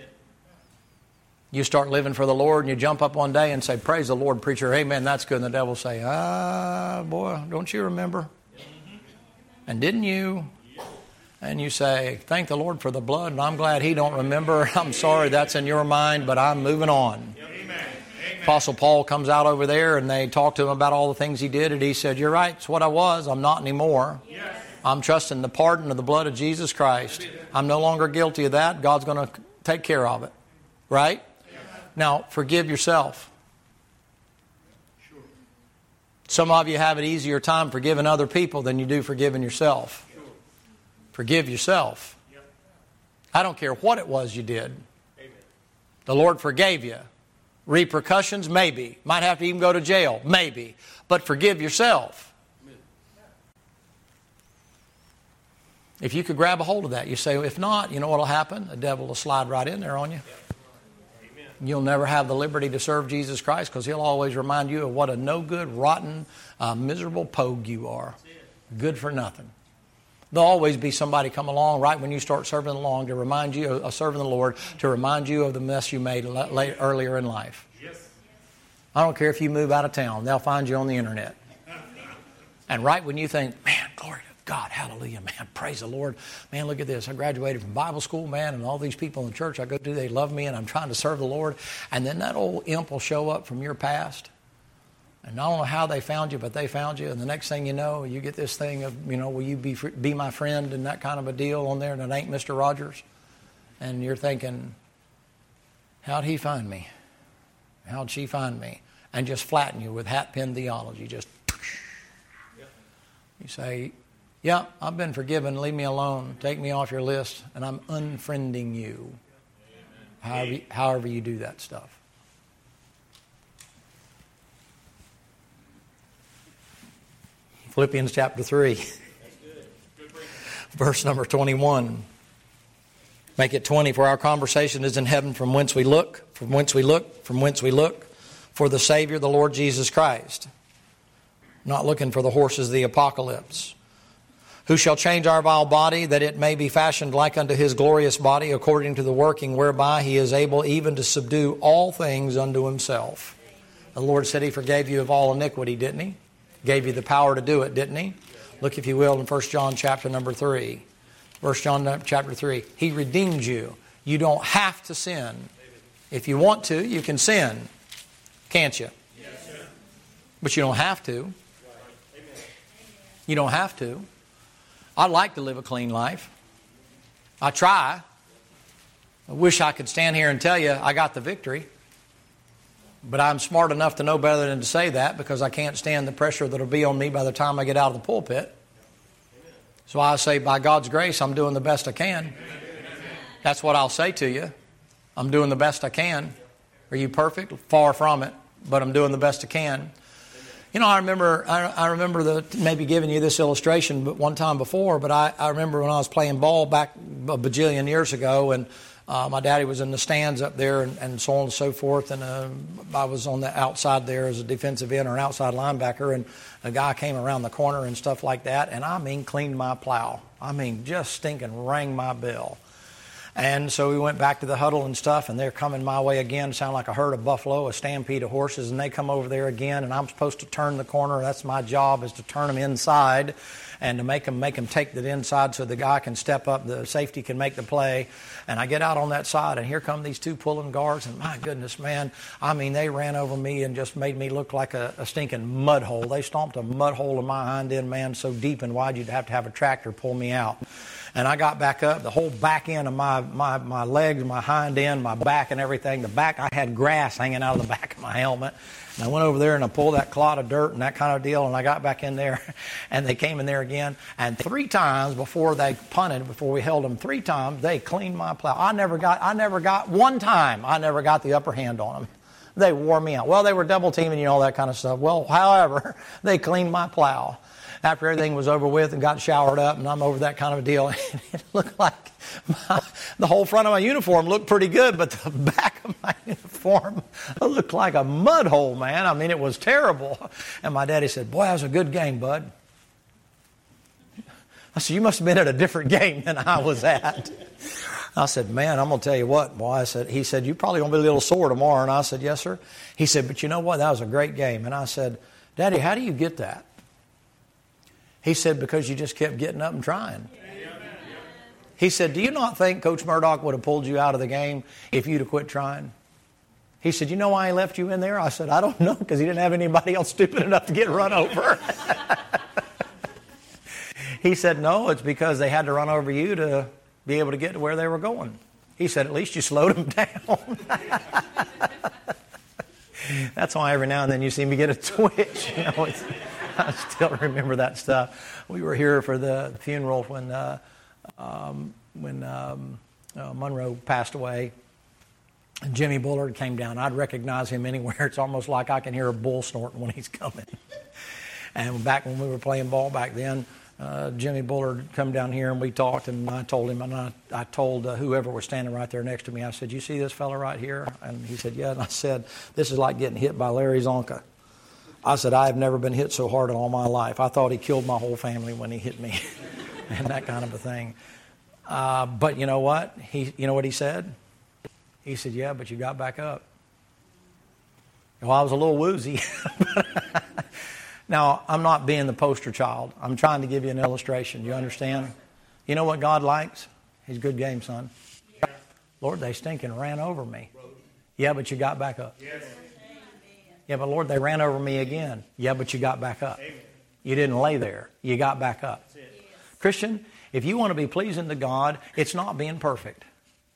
[SPEAKER 1] You start living for the Lord and you jump up one day and say, praise the Lord, preacher, amen, that's good. And the devil will say, boy, don't you remember? And didn't you? And you say, thank the Lord for the blood, and I'm glad He don't remember. I'm sorry that's in your mind, but I'm moving on. Amen. Apostle Paul comes out over there and they talk to him about all the things he did, and he said, you're right, it's what I was, I'm not anymore. Yes. I'm trusting the pardon of the blood of Jesus Christ. I'm no longer guilty of that. God's going to take care of it. Right? Now, forgive yourself. Sure. Some of you have an easier time forgiving other people than you do forgiving yourself. Sure. Forgive yourself. Yep. I don't care what it was you did. Amen. The Lord forgave you. Repercussions? Maybe. Might have to even go to jail? Maybe. But forgive yourself. Amen. If you could grab a hold of that, you say, if not, you know what will happen? The devil will slide right in there on you. Yep. You'll never have the liberty to serve Jesus Christ because He'll always remind you of what a no-good, rotten, miserable pogue you are. Good for nothing. There'll always be somebody come along right when you start serving the Lord to remind you of serving the Lord, to remind you of the mess you made earlier in life. Yes. I don't care if you move out of town. They'll find you on the internet. And right when you think, man, glory to God, hallelujah, man, praise the Lord. Man, look at this. I graduated from Bible school, man, and all these people in the church I go to, they love me, and I'm trying to serve the Lord. And then that old imp will show up from your past. And I don't know how they found you, but they found you. And the next thing you know, you get this thing of, will you be my friend and that kind of a deal on there, and it ain't Mr. Rogers. And you're thinking, how'd he find me? How'd she find me? And just flatten you with hat pin theology. Just, you say, yeah, I've been forgiven. Leave me alone. Take me off your list. And I'm unfriending you. However you do that stuff. Philippians chapter 3. Verse number 21. Make it 20. For our conversation is in heaven, from whence we look, from whence we look, from whence we look, for the Savior, the Lord Jesus Christ. Not looking for the horses of the apocalypse. Who shall change our vile body, that it may be fashioned like unto His glorious body, according to the working whereby He is able even to subdue all things unto Himself. The Lord said He forgave you of all iniquity, didn't He? Gave you the power to do it, didn't He? Look, if you will, in 1 John chapter number 3. 1 John chapter 3. He redeemed you. You don't have to sin. If you want to, you can sin. Can't you? Yes, sir. But you don't have to. You don't have to. I'd like to live a clean life. I try. I wish I could stand here and tell you I got the victory. But I'm smart enough to know better than to say that, because I can't stand the pressure that will be on me by the time I get out of the pulpit. So I say, by God's grace, I'm doing the best I can. That's what I'll say to you. I'm doing the best I can. Are you perfect? Far from it. But I'm doing the best I can. You know, I remember maybe giving you this illustration but one time before, but I remember when I was playing ball back a bajillion years ago, and my daddy was in the stands up there and so on and so forth, and I was on the outside there as a defensive end or an outside linebacker, and a guy came around the corner and stuff like that, and I mean cleaned my plow. I mean just stinking rang my bell. And so we went back to the huddle and stuff, and they're coming my way again. Sound like a herd of buffalo, a stampede of horses, and they come over there again, and I'm supposed to turn the corner. That's my job, is to turn them inside and to make them take the inside so the guy can step up, the safety can make the play. And I get out on that side, and here come these two pulling guards, and my goodness, man, I mean, they ran over me and just made me look like a stinking mud hole. They stomped a mud hole in my hind end, man, so deep and wide you'd have to have a tractor pull me out. And I got back up, the whole back end of my legs, my hind end, my back and everything. The back, I had grass hanging out of the back of my helmet. And I went over there and I pulled that clod of dirt and that kind of deal, and I got back in there, and they came in there again. And 3 times before they punted, before we held them, 3 times, they cleaned my plow. I never got one time, I never got the upper hand on them. They wore me out. Well, they were double teaming you and all that kind of stuff. Well, however, they cleaned my plow. After everything was over with and got showered up, and I'm over that kind of a deal, it looked like the whole front of my uniform looked pretty good, but the back of my uniform looked like a mud hole, man. I mean, it was terrible. And my daddy said, "Boy, that was a good game, bud." I said, "You must have been at a different game than I was at." I said, "Man, I'm going to tell you what, boy." He said, "You're probably going to be a little sore tomorrow." And I said, "Yes, sir." He said, "But you know what? That was a great game." And I said, "Daddy, how do you get that?" He said, "Because you just kept getting up and trying." He said, "Do you not think Coach Murdoch would have pulled you out of the game if you'd have quit trying?" He said, "You know why he left you in there?" I said, "I don't know, because he didn't have anybody else stupid enough to get run over." He said, "No, it's because they had to run over you to be able to get to where they were going." He said, "At least you slowed them down." That's why every now and then you see me get a twitch. You know, I still remember that stuff. We were here for the funeral when Monroe passed away. And Jimmy Bullard came down. I'd recognize him anywhere. It's almost like I can hear a bull snorting when he's coming. And back when we were playing ball back then, Jimmy Bullard come down here and we talked, and I told him, and I told whoever was standing right there next to me, I said, "You see this fella right here?" And he said, "Yeah." And I said, "This is like getting hit by Larry Zonka." I said, "I have never been hit so hard in all my life. I thought he killed my whole family when he hit me." And that kind of a thing. But you know what? You know what he said? He said, "Yeah, but you got back up." Well, I was a little woozy. Now, I'm not being the poster child. I'm trying to give you an illustration. You understand? You know what God likes? He's good game, son. "Lord, they stinking ran over me." "Yeah, but you got back up." "Yeah, but Lord, they ran over me again." "Yeah, but you got back up." You didn't lay there. You got back up. Christian, if you want to be pleasing to God, it's not being perfect.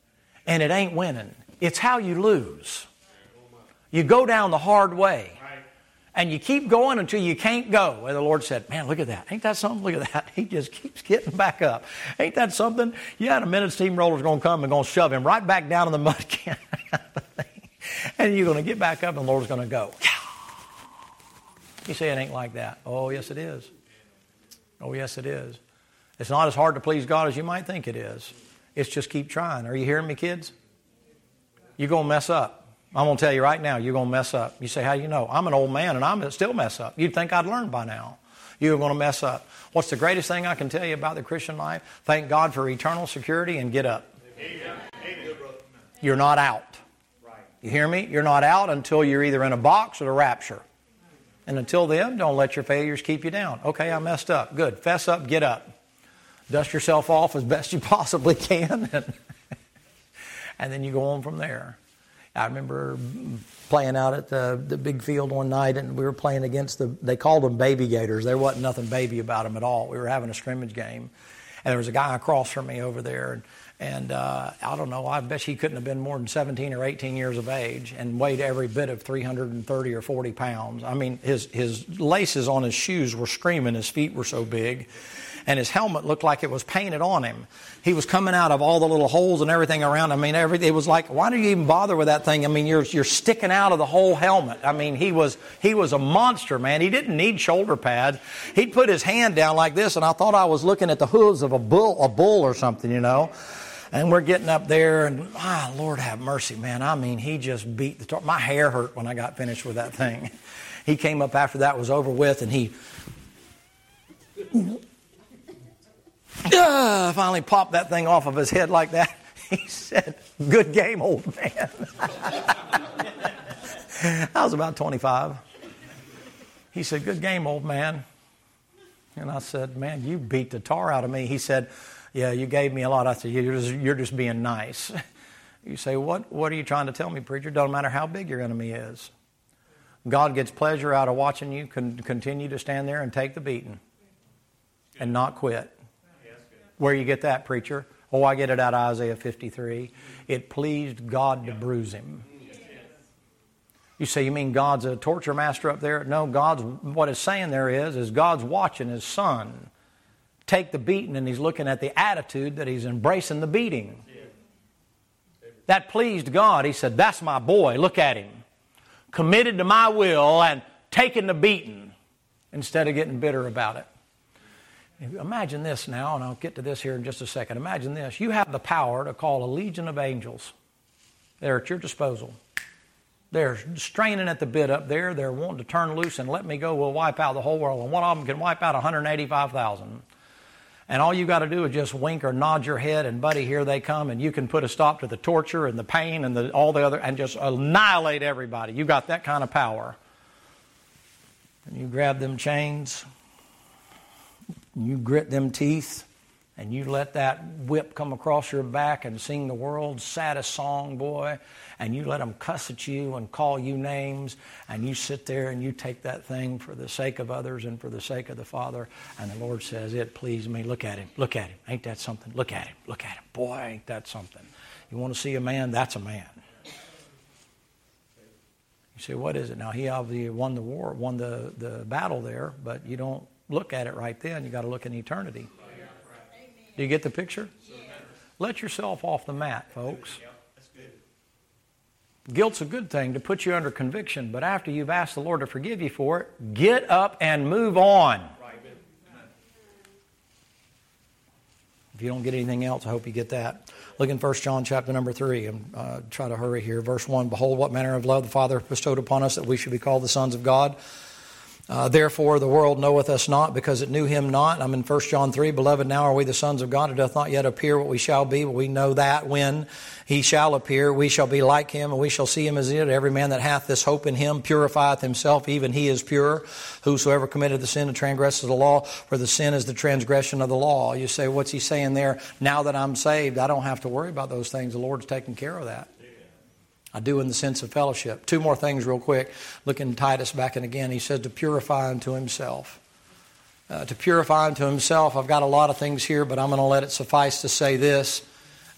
[SPEAKER 1] And it ain't winning. It's how you lose. You go down the hard way. And you keep going until you can't go. And the Lord said, man, look at that. Ain't that something? Look at that. He just keeps getting back up. Ain't that something? Yeah, in a minute, steamroller's going to come and going to shove him right back down in the mud can. And you're going to get back up and the Lord's going to go. You say it ain't like that. Oh, yes, it is. Oh, yes, it is. It's not as hard to please God as you might think it is. It's just keep trying. Are you hearing me, kids? You're going to mess up. I'm going to tell you right now, you're going to mess up. You say, how do you know? I'm an old man and I'm still mess up. You'd think I'd learned by now. You're going to mess up. What's the greatest thing I can tell you about the Christian life? Thank God for eternal security and get up. Amen. You're not out. You hear me? You're not out until you're either in a box or the rapture. And until then, don't let your failures keep you down. Okay, I messed up. Good. Fess up, get up. Dust yourself off as best you possibly can. And then you go on from there. I remember playing out at the big field one night, and we were playing against they called them baby gators. There wasn't nothing baby about them at all. We were having a scrimmage game, and there was a guy across from me over there, and I don't know, I bet he couldn't have been more than 17 or 18 years of age and weighed every bit of 330 or 40 pounds. I mean, his laces on his shoes were screaming. His feet were so big. And his helmet looked like it was painted on him. He was coming out of all the little holes and everything around. I mean, it was like, why do you even bother with that thing? I mean, you're sticking out of the whole helmet. I mean, he was a monster, man. He didn't need shoulder pads. He'd put his hand down like this, and I thought I was looking at the hooves of a bull or something, you know. And we're getting up there, and Lord have mercy, man. I mean, he just beat the my hair hurt when I got finished with that thing. He came up after that was over with, and he finally popped that thing off of his head like that. He said, good game, old man. I was about 25. He said, good game, old man. And I said, man, you beat the tar out of me. He said, yeah, you gave me a lot. I said, you're just being nice. You say, what are you trying to tell me, preacher? Doesn't matter how big your enemy is. God gets pleasure out of watching you continue to stand there and take the beating and not quit. Where you get that, preacher? Oh, I get it out of Isaiah 53. It pleased God to bruise him. You say, you mean God's a torture master up there? No, what it's saying there is God's watching his son take the beating, and he's looking at the attitude that he's embracing the beating. That pleased God. He said, that's my boy. Look at him. Committed to my will and taking the beating instead of getting bitter about it. Imagine this now, and I'll get to this here in just a second. Imagine this. You have the power to call a legion of angels. They're at your disposal. They're straining at the bit up there. They're wanting to turn loose and let me go. We'll wipe out the whole world. And one of them can wipe out 185,000. And all you got to do is just wink or nod your head, and buddy, here they come, and you can put a stop to the torture and the pain and all the other, and just annihilate everybody. You got that kind of power. And you grab them chains, you grit them teeth, and you let that whip come across your back and sing the world's saddest song, boy, and you let them cuss at you and call you names, and you sit there and you take that thing for the sake of others and for the sake of the Father, and the Lord says, it pleased me. Look at him. Look at him. Ain't that something? Look at him. Look at him. Boy, ain't that something. You want to see a man? That's a man. You say, what is it? Now, he obviously won the war, won the battle there, but you don't look at it right then. You got to look in eternity. Do you get the picture? Let yourself off the mat, folks. Guilt's a good thing to put you under conviction, but after you've asked the Lord to forgive you for it, get up and move on. If you don't get anything else, I hope you get that. Look in 1 John chapter number 3 and try to hurry here. Verse 1, behold, what manner of love the Father bestowed upon us that we should be called the sons of God. Therefore the world knoweth us not, because it knew him not. I'm in 1 John 3, beloved, now are we the sons of God. It doth not yet appear what we shall be, but we know that when he shall appear, we shall be like him, and we shall see him as he is. Every man that hath this hope in him purifieth himself, even he is pure. Whosoever committed the sin and transgressed the law, for the sin is the transgression of the law. You say, what's he saying there? Now that I'm saved, I don't have to worry about those things. The Lord's taking care of that. I do in the sense of fellowship. Two more things real quick. Look in Titus back and again. He said to purify unto himself. To purify unto himself. I've got a lot of things here, but I'm going to let it suffice to say this.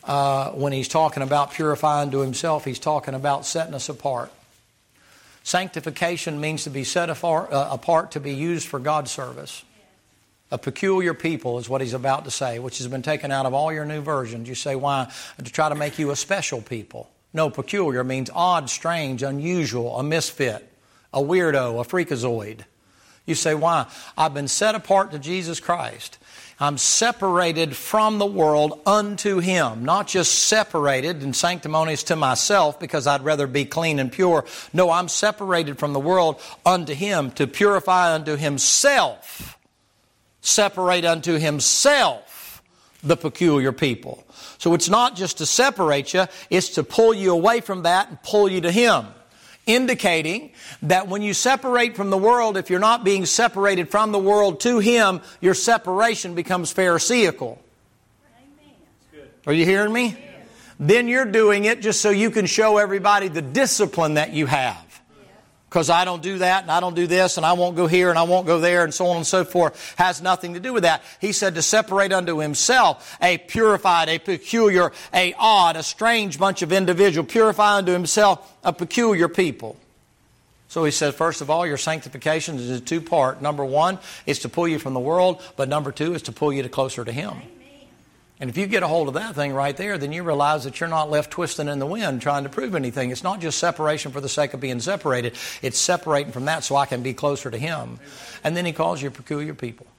[SPEAKER 1] when he's talking about purifying to himself, he's talking about setting us apart. Sanctification means to be set apart to be used for God's service. A peculiar people is what he's about to say, which has been taken out of all your new versions. You say, why? To try to make you a special people. No, peculiar means odd, strange, unusual, a misfit, a weirdo, a freakazoid. You say, why? I've been set apart to Jesus Christ. I'm separated from the world unto Him. Not just separated and sanctimonious to myself because I'd rather be clean and pure. No, I'm separated from the world unto Him to purify unto Himself. Separate unto Himself the peculiar people. So it's not just to separate you, it's to pull you away from that and pull you to Him. Indicating that when you separate from the world, if you're not being separated from the world to Him, your separation becomes pharisaical. Amen. Are you hearing me? Yes. Then you're doing it just so you can show everybody the discipline that you have. Because I don't do that, and I don't do this, and I won't go here, and I won't go there, and so on and so forth, has nothing to do with that. He said to separate unto Himself a purified, a peculiar, a odd, a strange bunch of individuals. Purify unto Himself a peculiar people. So he said, first of all, your sanctification is in two parts. Number one is to pull you from the world, but number two is to pull you closer to Him. And if you get a hold of that thing right there, then you realize that you're not left twisting in the wind trying to prove anything. It's not just separation for the sake of being separated. It's separating from that so I can be closer to Him. And then he calls you a peculiar people.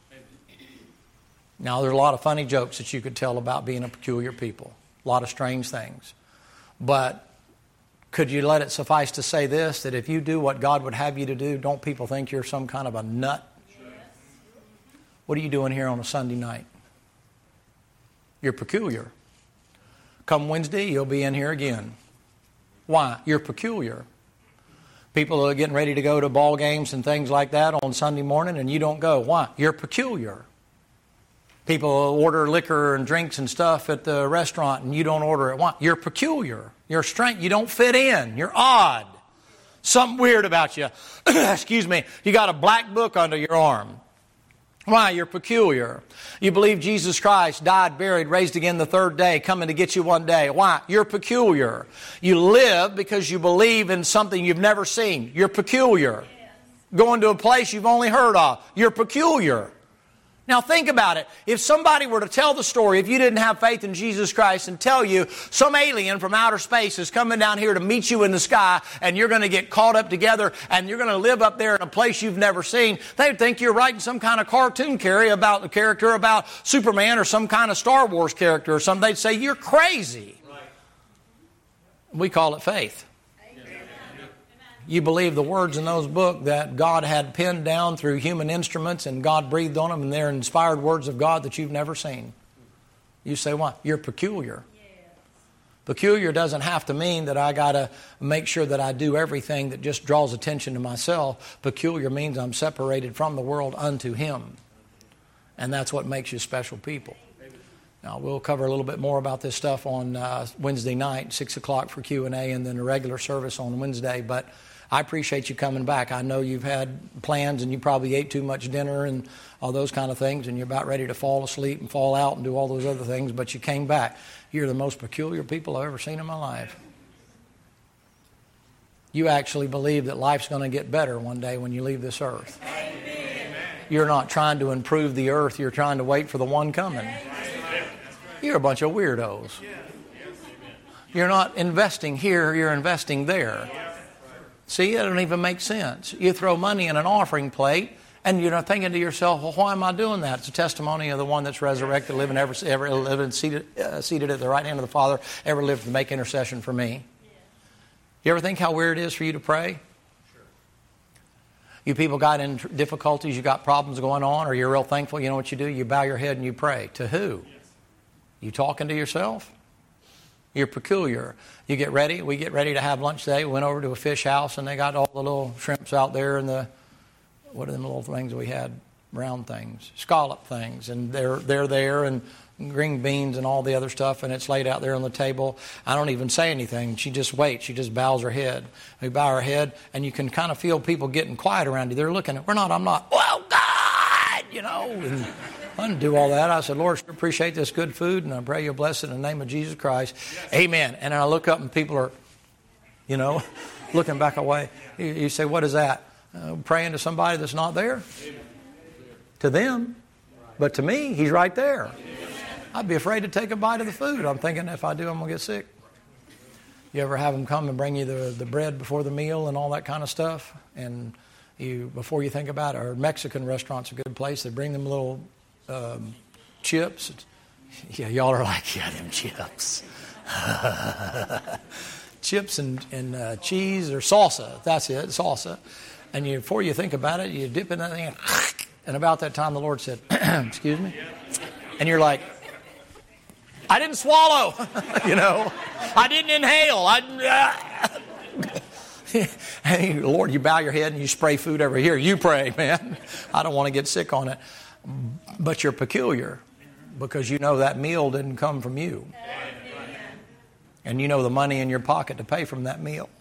[SPEAKER 1] Now, there's a lot of funny jokes that you could tell about being a peculiar people. A lot of strange things. But could you let it suffice to say this, that if you do what God would have you to do, don't people think you're some kind of a nut? What are you doing here on a Sunday night? You're peculiar. Come Wednesday, you'll be in here again. Why? You're peculiar. People are getting ready to go to ball games and things like that on Sunday morning, and you don't go. Why? You're peculiar. People order liquor and drinks and stuff at the restaurant, and you don't order it. Why? You're peculiar. You're strange. You don't fit in. You're odd. Something weird about you. Excuse me. You got a black book under your arm. Why? You're peculiar. You believe Jesus Christ died, buried, raised again the third day, coming to get you one day. Why? You're peculiar. You live because you believe in something you've never seen. You're peculiar. Going to a place you've only heard of. You're peculiar. Now think about it. If somebody were to tell the story, if you didn't have faith in Jesus Christ, and tell you some alien from outer space is coming down here to meet you in the sky, and you're going to get caught up together, and you're going to live up there in a place you've never seen, they'd think you're writing some kind of cartoon about the character about Superman or some kind of Star Wars character or something. They'd say, you're crazy. Right. We call it faith. You believe the words in those books that God had penned down through human instruments and God breathed on them, and they're inspired words of God that you've never seen. You say, why? You're peculiar. Yes. Peculiar doesn't have to mean that I got to make sure that I do everything that just draws attention to myself. Peculiar means I'm separated from the world unto Him. And that's what makes you special people. Now, we'll cover a little bit more about this stuff on Wednesday night, 6 o'clock for Q&A, and then a regular service on Wednesday. But I appreciate you coming back. I know you've had plans and you probably ate too much dinner and all those kind of things, and you're about ready to fall asleep and fall out and do all those other things, but you came back. You're the most peculiar people I've ever seen in my life. You actually believe that life's going to get better one day when you leave this earth. Amen. You're not trying to improve the earth. You're trying to wait for the one coming. You're a bunch of weirdos. You're not investing here. You're investing there. See, it don't even make sense. You throw money in an offering plate, and you're not thinking to yourself, well, why am I doing that? It's a testimony of the one that's resurrected, living, ever living, seated at the right hand of the Father, ever lived to make intercession for me. You ever think how weird it is for you to pray? Sure. You people got in difficulties, you got problems going on, or you're real thankful, you know what you do? You bow your head and you pray. To who? Yes. You talking to yourself? You're peculiar. You get ready. We get ready to have lunch today. We went over to a fish house, and they got all the little shrimps out there and the, what are them little things we had? Round things. Scallop things. And they're there, and green beans and all the other stuff, and it's laid out there on the table. I don't even say anything. She just waits. She just bows her head. We bow our head, and you can kind of feel people getting quiet around you. They're looking at, I'm not, oh, God! you know. And I didn't do all that. I said, Lord, I appreciate this good food, and I pray you'll bless it in the name of Jesus Christ. Yes. Amen. And then I look up and people are, you know, looking back away. You say, what is that? Praying to somebody that's not there? Amen. To them. But to me, he's right there. Amen. I'd be afraid to take a bite of the food. I'm thinking if I do, I'm going to get sick. You ever have them come and bring you the bread before the meal and all that kind of stuff? And before you think about it, or Mexican restaurant's a good place. They bring them little chips. Yeah, y'all are like, yeah, them chips. Chips and cheese or salsa. That's it, salsa. And before you think about it, you dip in that thing. And about that time, the Lord said, excuse me? And you're like, I didn't swallow, you know. I didn't inhale. Hey, Lord, you bow your head and you spray food over here. You pray, man. I don't want to get sick on it. But you're peculiar because you know that meal didn't come from you. And you know the money in your pocket to pay from that meal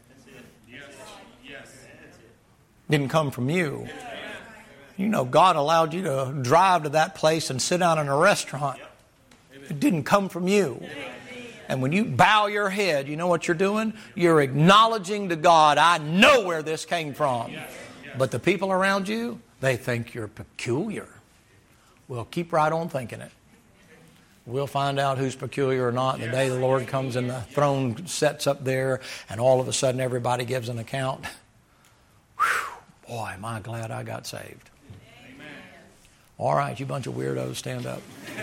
[SPEAKER 1] didn't come from you. You know God allowed you to drive to that place and sit down in a restaurant. It didn't come from you. And when you bow your head, you know what you're doing? You're acknowledging to God, I know where this came from. But the people around you, they think you're peculiar. Well, keep right on thinking it. We'll find out who's peculiar or not the day the Lord comes and the throne sets up there and all of a sudden everybody gives an account. Whew, boy, am I glad I got saved. Amen. All right, you bunch of weirdos, stand up.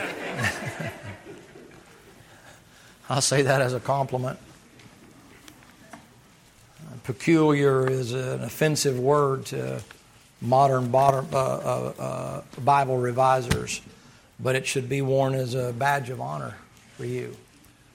[SPEAKER 1] I'll say that as a compliment. Peculiar is an offensive word to modern Bible revisers, but it should be worn as a badge of honor for you.